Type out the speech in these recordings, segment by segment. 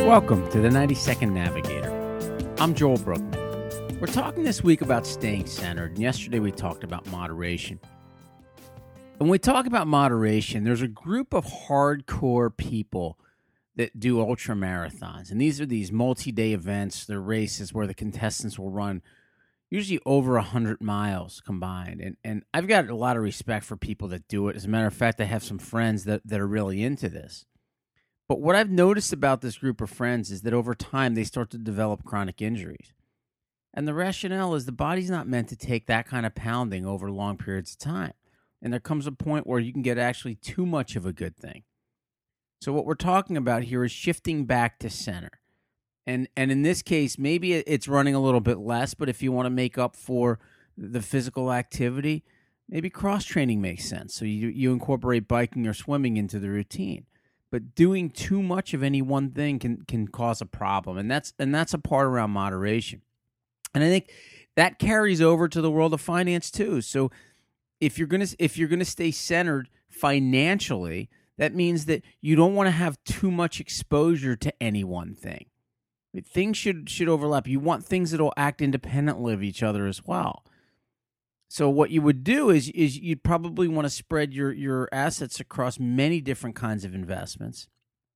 Welcome to the 90-Second Navigator. I'm Joel Brookman. We're talking this week about staying centered, and yesterday we talked about moderation. When we talk about moderation, there's a group of hardcore people that do ultra marathons, and these are these multi-day events. They're races where the contestants will run usually over 100 miles combined, and I've got a lot of respect for people that do it. As a matter of fact, I have some friends that are really into this. But what I've noticed about this group of friends is that over time they start to develop chronic injuries. And the rationale is the body's not meant to take that kind of pounding over long periods of time. And there comes a point where you can get actually too much of a good thing. So what we're talking about here is shifting back to center. And in this case, maybe it's running a little bit less, but if you want to make up for the physical activity, maybe cross-training makes sense. So you incorporate biking or swimming into the routine. But doing too much of any one thing can cause a problem, and that's a part around moderation. And I think that carries over to the world of finance too. So if you're gonna stay centered financially, that means that you don't want to have too much exposure to any one thing. Things should overlap. You want things that will act independently of each other as well. So what you would do is you'd probably want to spread your assets across many different kinds of investments.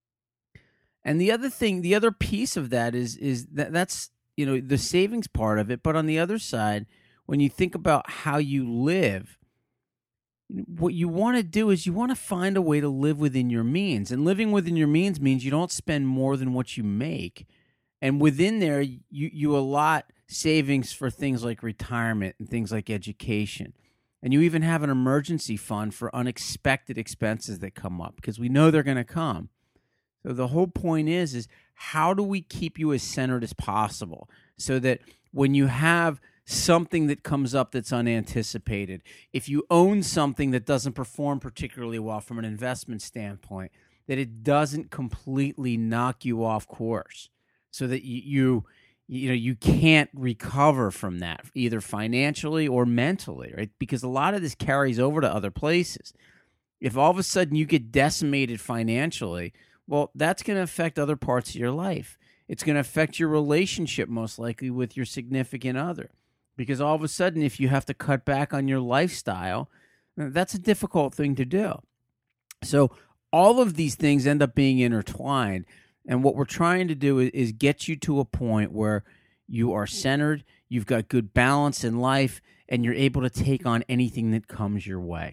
And the other piece of that is that's the savings part of it. But on the other side, when you think about how you live, what you want to do is you want to find a way to live within your means. And living within your means means you don't spend more than what you make. And within there, you allot savings for things like retirement and things like education. And you even have an emergency fund for unexpected expenses that come up because we know they're going to come. So the whole point is how do we keep you as centered as possible so that when you have something that comes up that's unanticipated, if you own something that doesn't perform particularly well from an investment standpoint, that it doesn't completely knock you off course so that you can't recover from that either financially or mentally, right? Because a lot of this carries over to other places. If all of a sudden you get decimated financially, well, that's going to affect other parts of your life. It's going to affect your relationship most likely with your significant other. Because all of a sudden, if you have to cut back on your lifestyle, that's a difficult thing to do. So all of these things end up being intertwined. And what we're trying to do is get you to a point where you are centered, you've got good balance in life, and you're able to take on anything that comes your way.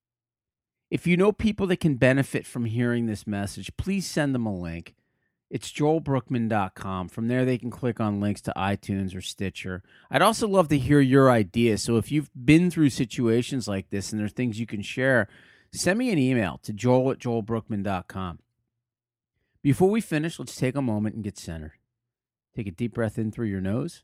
If you know people that can benefit from hearing this message, please send them a link. It's joelbrookman.com. From there, they can click on links to iTunes or Stitcher. I'd also love to hear your ideas. So if you've been through situations like this and there are things you can share, send me an email to joel@joelbrookman.com. Before we finish, let's take a moment and get centered. Take a deep breath in through your nose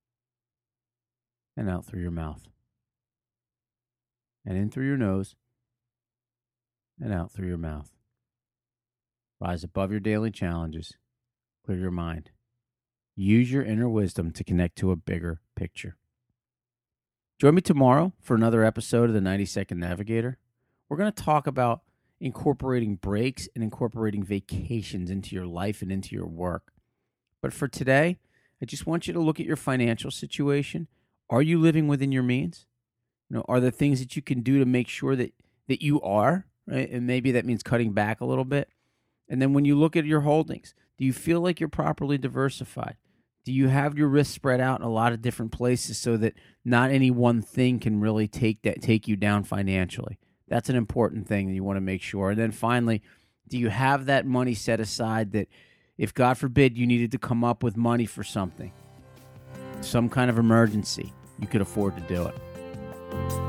and out through your mouth. And in through your nose and out through your mouth. Rise above your daily challenges. Clear your mind. Use your inner wisdom to connect to a bigger picture. Join me tomorrow for another episode of the 90-Second Navigator. We're going to talk about incorporating breaks and incorporating vacations into your life and into your work. But for today, I just want you to look at your financial situation. Are you living within your means? Are there things that you can do to make sure that you are, right? And maybe that means cutting back a little bit. And then when you look at your holdings, do you feel like you're properly diversified? Do you have your risk spread out in a lot of different places so that not any one thing can really take you down financially? That's an important thing that you want to make sure. And then finally, do you have that money set aside that if, God forbid, you needed to come up with money for something, some kind of emergency, you could afford to do it?